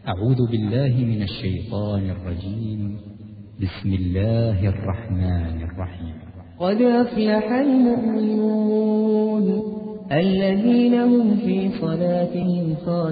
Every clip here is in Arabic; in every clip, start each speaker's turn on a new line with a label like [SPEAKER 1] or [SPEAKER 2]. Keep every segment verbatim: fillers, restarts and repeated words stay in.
[SPEAKER 1] أعوذ بالله من الشيطان الرجيم. بسم الله الرحمن الرحيم.
[SPEAKER 2] قد أفلح المؤمنون الذين هم في صلاتهم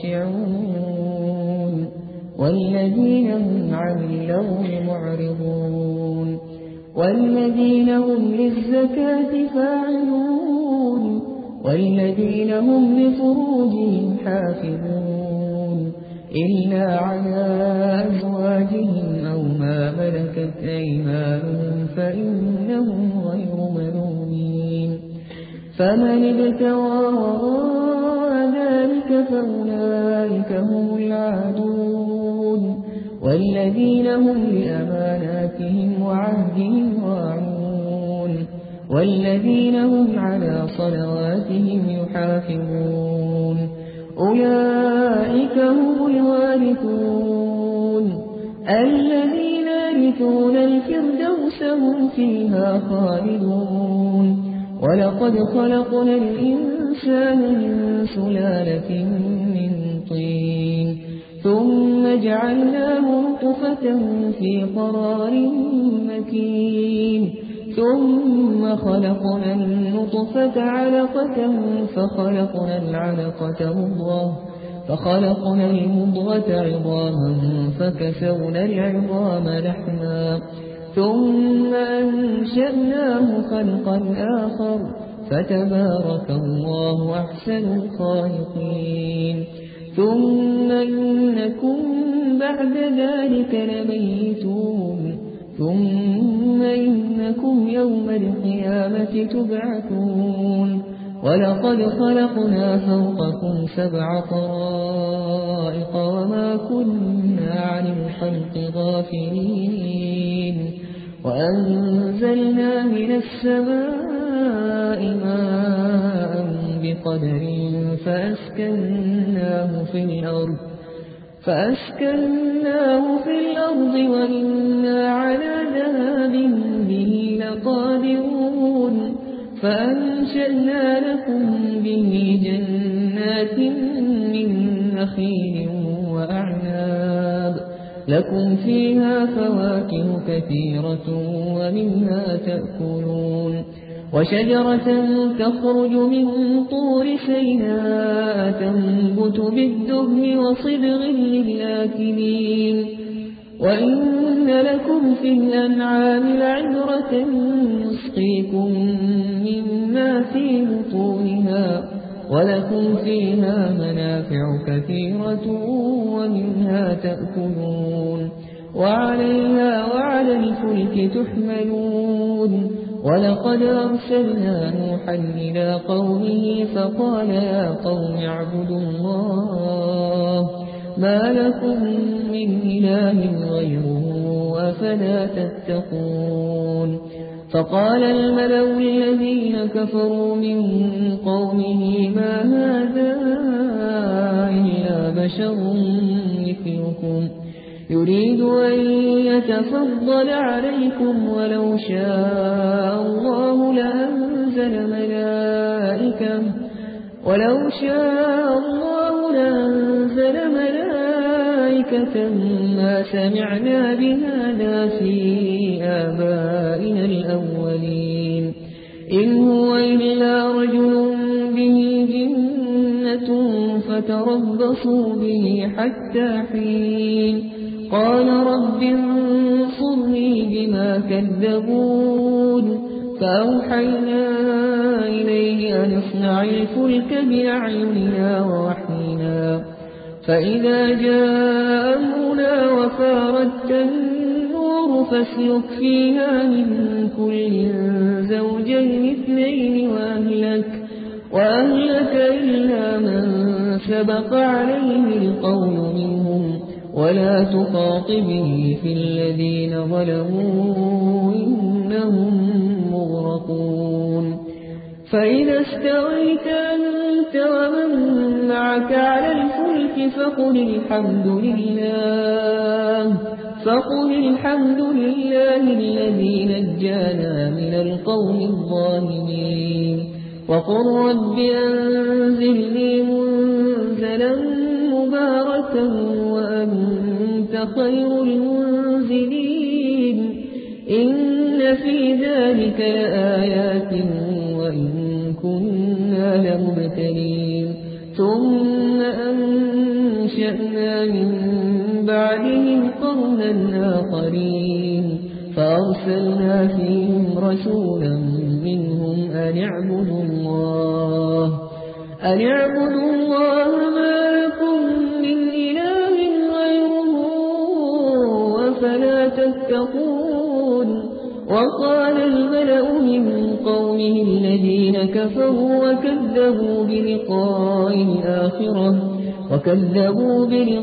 [SPEAKER 2] خاشعون والذين هم عن اللغو معرضون والذين هم للزكاة فاعلون والذين هم لفروجهم حافظون إلا على أزواجهم أو ما ملكت أيمانهم فإنهم غير ملومين. فمن ابتغى وراء ذلك فأولئك هم العادون والذين هم لأماناتهم وعهدهم راعون والذين هم على صلواتهم يحافظون أولئك هم الوارثون الذين يرثون الفردوس هم فيها خالدون. ولقد خلقنا الإنسان من سلالة من طين ثم جعلناه نطفة في قرار مكين ثم خلقنا النطفة علقة فخلقنا العلقة مضغة فخلقنا المضغة عظاما فكسونا العظام لحما ثم أنشأناه خلقا آخر فتبارك الله أحسن الخالقين. ثم إنكم بعد ذلك لميتون ثم إنكم يوم القيامة تبعثون. ولقد خلقنا فوقكم سبع طرائق وما كنا عن الخلق غافلين وأنزلنا من السماء ماء بقدر فأسكناه في الأرض فأسكناه في الأرض وإنا على ذهاب به لقادرون. فأنشأنا لكم به جنات من نخيل وأعناب لكم فيها فواكه كثيرة ومنها تأكلون وشجرة تخرج من طور سيناء تنبت بالدهن وصبغ للآكلين. وإن لكم في الأنعام لعبرة نسقيكم مما في بطونها ولكم فيها منافع كثيرة ومنها تأكلون وعليها وعلى الفلك تحملون. ولقد أرسلنا نوحا إلى قومه فقال يا قوم اعبدوا الله ما لكم من إله غيره أفلا تتقون. فقال الملأ الذين كفروا من قومه ما هذا إلا بشر مثلكم يريد أن يتفضل عليكم ولو شاء الله لأنزل ملائكة ولو شاء الله لأنزل ملائكة ما سمعنا بهذا في آبائنا الأولين إن هو إلا رجل به جنة فتربصوا به حتى حين. قال رب انصرني بما كذبون فأوحينا إليه أن اصنع الفلك بأعيننا ووحينا فإذا جاء أمرنا وفاردت النور فاسلك فيها من كل زوجين اثنين وأهلك وأهلك إلا من سبق عليه القول منهم ولا تخاطبني في الذين ظلموا إنهم مغرقون. فإذا استويت أنت ومن معك على الفلك فقل الحمد لله فقل الحمد لله الذي نجانا من القوم الظالمين وقل رب أنزلني منزلا أمارة وأنت خير المنزلين إن في ذلك لآيات وإن كنا لمبتلين ثم أنشأنا من بعدهم قرنا آخرين فأرسلنا فيهم رسولا منهم أن اعبدوا الله أن اعبدوا الله ما لكم من إله غيره أفلا تتقون وقال الملأ من قومه الذين كفروا وكذبوا بلقاء الآخرة وكذبوا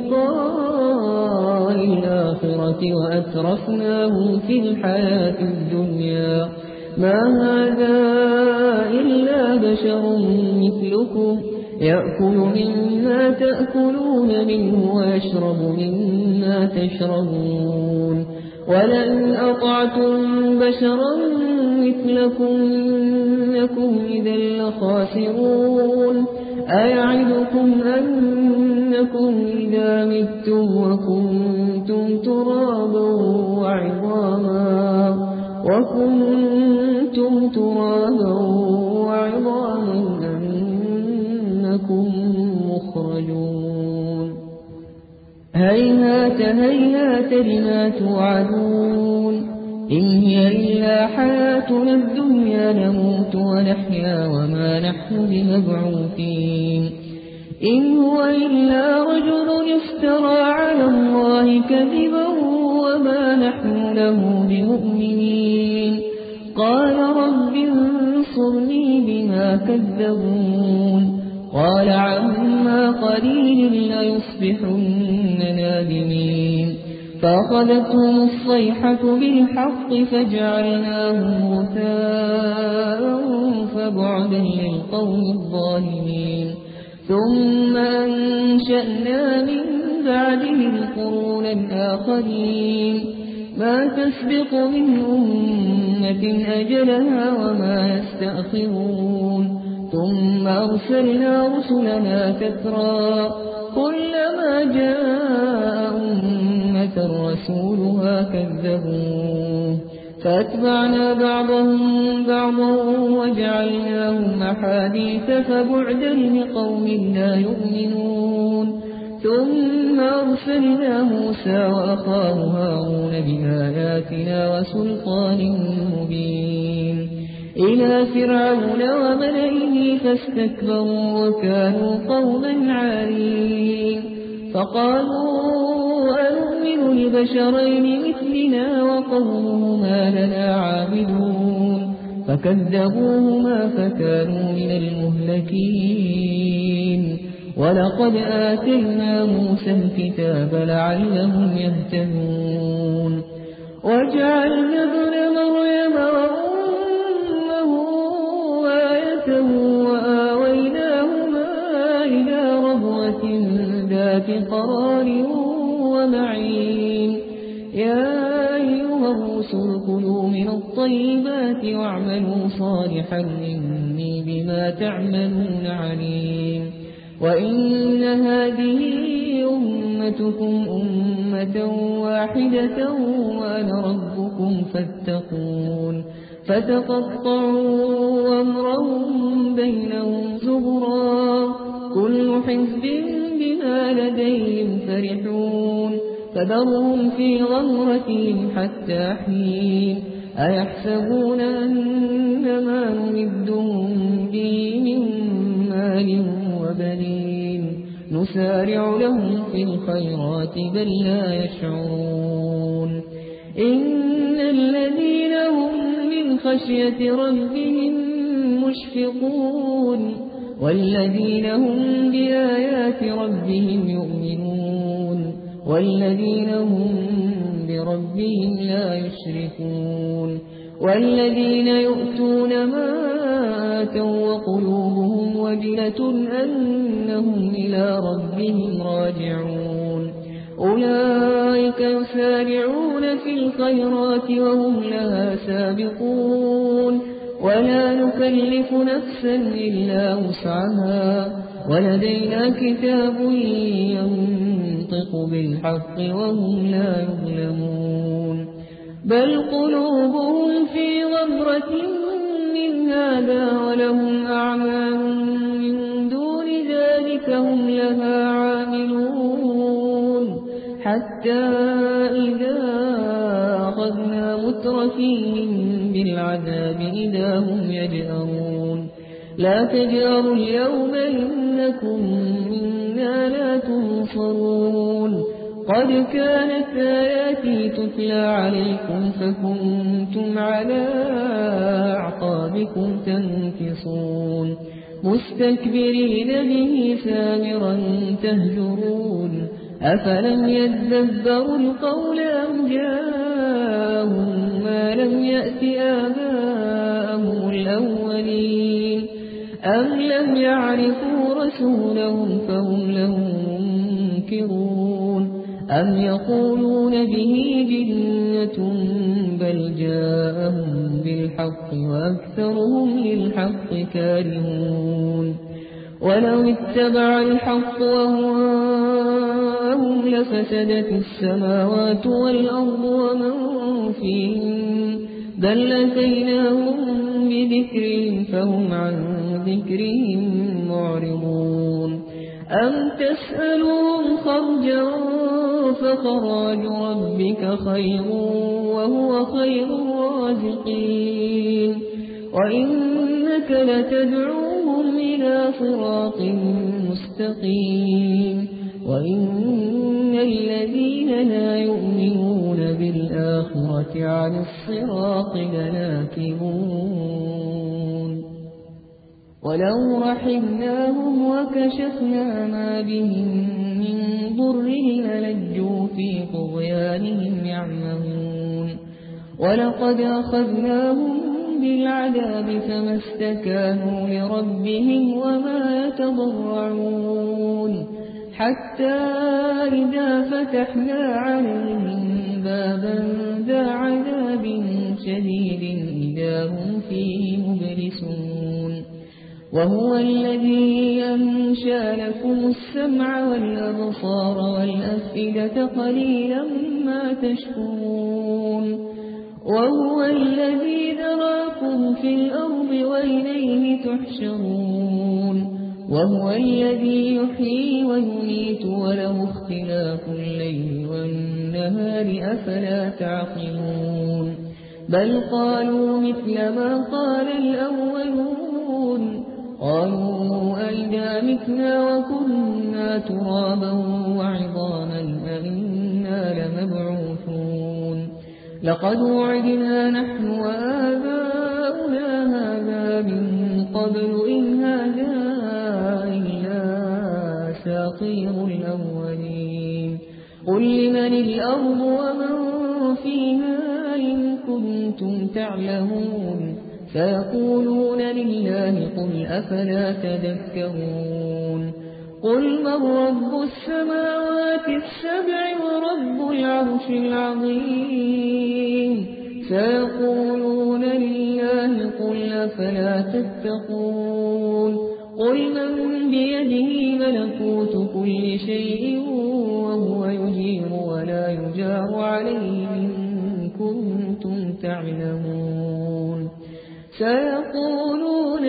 [SPEAKER 2] بلقاء الآخرة وأترفناهم في الحياة الدنيا ما هذا إلا بشر مثلكم يأكل مما تأكلون منه ويشرب مما تشربون ولئن أطعتم بشرا مثلكم إنكم إذا لخاسرون أيعدكم أنكم إذا متم وكنتم ترابا وعظاما وكنتم ترابا وعظاما أنكم مخرجون هيهات هيهات لما توعدون إن هي إلا حياتنا الدنيا نموت ونحيا وما نحن بمبعوثين إن هو إلا رجل افترى على الله كذبا وما نحن له بمؤمنين قال رب انصرني بما كذبون قال عما قليل ليصبحن نادمين فأخذتهم الصيحة بالحق فجعلناهم غثاء فبعدا للقوم الظالمين ثم أنشأنا من بعدهم قرونا آخرين ما تسبق من أمة أجلها وما يستأخرون ثم أرسلنا رسلنا كثرا كلما جاء أمة رسولها كذبوه فأتبعنا بعضهم بعضا وجعلناهم أحاديث فبعدا لقوم لا يؤمنون ثم أرسلنا موسى وأخاه هارون بآياتنا وسلطان مبين إلى فرعون وملئه فاستكبروا وكانوا قوما عالين فقالوا أنؤمن لبشرين مثلنا وقومهما لنا عابدون فكذبوهما فكانوا من المهلكين ولقد آتينا موسى الكتاب لعلهم يهتدون وجعلنا ابن مريم وأمه آية وآويناهما إلى ربوة ذات قرار ومعين يا أيها الرسل كلوا من الطيبات واعملوا صالحا إني بما تعملون عليم وإن هذه أمتكم أمة واحدة وأنا ربكم فاتقون فتقطعوا أمرهم بينهم زبرا كل حزب بما لديهم فرحون فذرهم في غمرتهم حتى حين أيحسبون أنما نمدهم به من مال وبنين نسارع لهم في الخيرات بل لا يشعرون إن الذين هم من خشية ربهم مشفقون والذين هم بآيات ربهم يؤمنون والذين هم بربهم لا يشركون والذين يؤتون ما آتوا وقلوبهم وجلة أنهم إلى ربهم راجعون أولئك يسارعون في الخيرات وهم لها سابقون ولا نكلف نفسا إلا وسعها ولدينا كتاب ينطق بالحق وهم لا يظلمون بل قلوبهم في غمرة من هذا ولهم أعمال من دون ذلك هم لها عاملون حتى إذا أخذنا مترفيهم بالعذاب إذا هم يجأرون لا تجأروا اليوم إنكم منا لا تنصرون قد كانت آياتي تتلى عليكم فكنتم على أعقابكم تنكصون مستكبرين به سامرا تهجرون أفلم يدبروا القول أم جاءهم ما لم يأت آباءهم الأولين أم لم يعرفوا رسولهم فهم له منكرون أم يقولون به جنة بل جاءهم بالحق وأكثرهم للحق كارهون ولو اتبع الحق وهم لفسدت السماوات والأرض ومن فيهن بل أتيناهم بذكرهم فهم عن ذكرهم معرضون أم تسألهم خرجا فخراج ربك خير وهو خير الرازقين وإنك لتدعوهم إلى صراط مستقيم وإن الذين لا يؤمنون بالآخرة عن الصراط لناكبون ولو رحمناهم وكشفنا ما بهم من ضر للجوا في طغيانهم يعمهون ولقد أخذناهم بالعذاب فما استكانوا لربهم وما يتضرعون حتى إذا فتحنا عليهم بابا ذا عذاب شديد إذا هم فيه مبلسون وهو الذي أنشأ لكم السمع والأبصار والأفئدة قليلا ما تشكرون وهو الذي ذراكم في الأرض وإليه تحشرون وهو الذي يحيي ويميت وله اختلاف الليل والنهار أفلا تعقلون بل قالوا مثل ما قال الأولون قالوا أئذا متنا وكنا ترابا وعظاما أئنا لمبعوثون لقد وعدنا نحن وآباؤنا هذا من قبل إن هذا إلا أساطير الأولين قل لمن الأرض ومن فيها إن كنتم تعلمون فيقولون لله قل أفلا تذكرون قل من رب السماوات السبع ورب العرش العظيم سيقولون لله قل أفلا تتقون قل من بيده ملكوت كل شيء وهو يجير ولا يجار عليه إن كنتم تعلمون سيقولون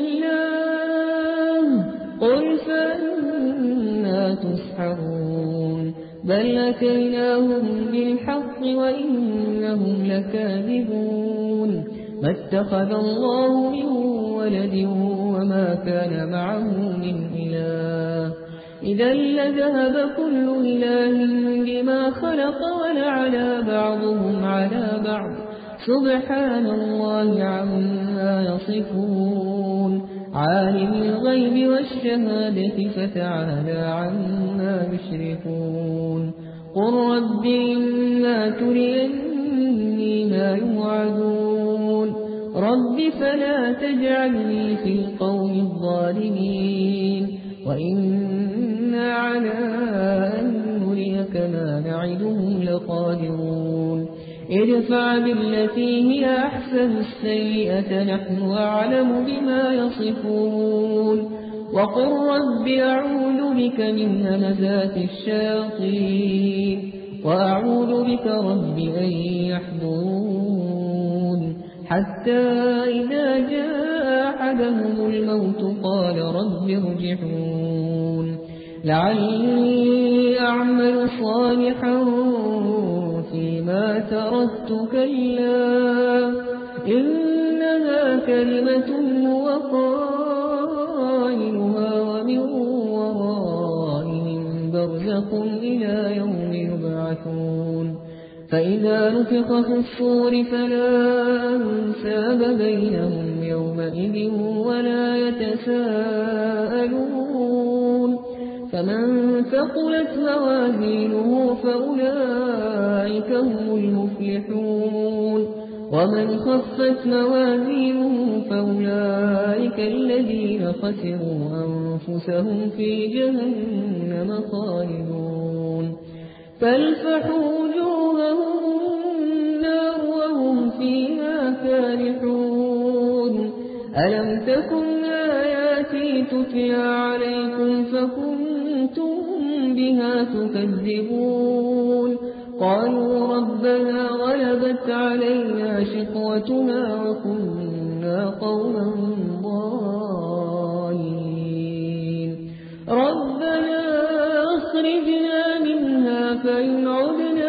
[SPEAKER 2] لله قل فأنا تسحرون بل أتيناهم بالحق وإنهم لكاذبون ما اتخذ الله من ولد وما كان معه من إله إذا لذهب كل إله بما خلق ولعلى بعضهم على بعض سبحان الله عما يصفون عالم الغيب والشهادة فتعالى عما يشركون قل رب إما تريني ما يوعدون رب فلا تجعلني في القوم الظالمين وإنا على أن نريك ما نعدهم لقادرون ادفع بالتي هي أحسن السيئة نحن أعلم بما يصفون وقل رب أعوذ بك من همزات الشياطين وأعوذ بك رب أن يحضرون حتى إذا جاء أحدهم الموت قال رب ارجعون لعلي أعمل صالحا فيما تركت كلا إنها كلمة هو قائلها ومن ورائهم برزخ إلى يوم يبعثون فإذا نفخ في الصور فلا أنساب بينهم يومئذ ولا يتساءلون فمن ثقلت موازينه فأولئك هم المفلحون ومن خفت موازينه فأولئك الذين خسروا أنفسهم في جهنم خالدون تلفح وجوههم النار وهم فيها كالحون ألم تكن آياتي تتلى عليكم فكنتم بها تكذبون قالوا ربنا غلبت علينا شقوتنا وكنا قوما ضالين ربنا أخرجنا منها فإن عدنا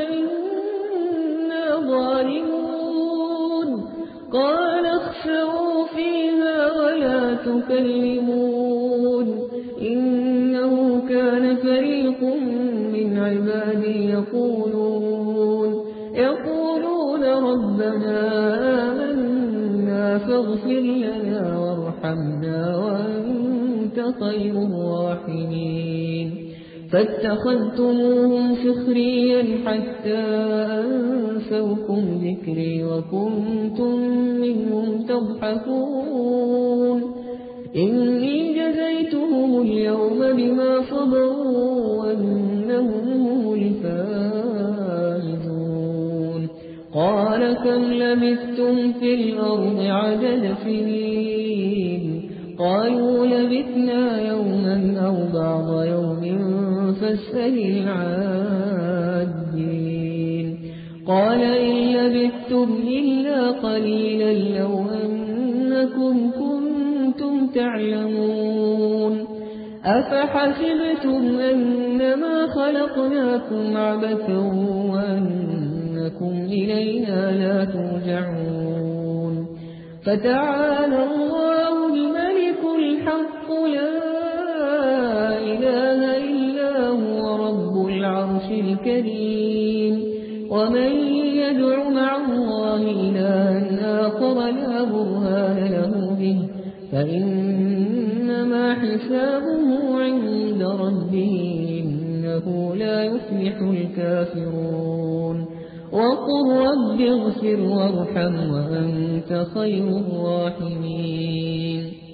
[SPEAKER 2] فإنا ظالمون قال اخسئوا فيها ولا تكلمون إنه كان فريق من عبادي يقولون يقولون ربنا آمنا فاغفر لنا وارحمنا وأنت خير الراحمين فاتخذتموهم سخريا حتى أنسوكم ذكري وكنتم منهم تضحكون إني جزيتهم اليوم بما صبروا أنهم هم الفائزون قال كم لبثتم في الأرض عدد سنين قالوا لبثنا يوما أو بعض يوم فاسأل العادين قال إن لبثتم إلا قليلا لو أنكم كنتم تعلمون أفحسبتم أنما خلقناكم عبثا وأنكم إلينا لا ترجعون فتعالى الله الملك الحق لا إله إلا هو رب العرش الكريم ومن يدع مع الله إلها آخر لا برهان له به فإنما حسابه عند ربه إنه لا يفلح الكافرون وقل رب اغفر وارحم وأنت خير الراحمين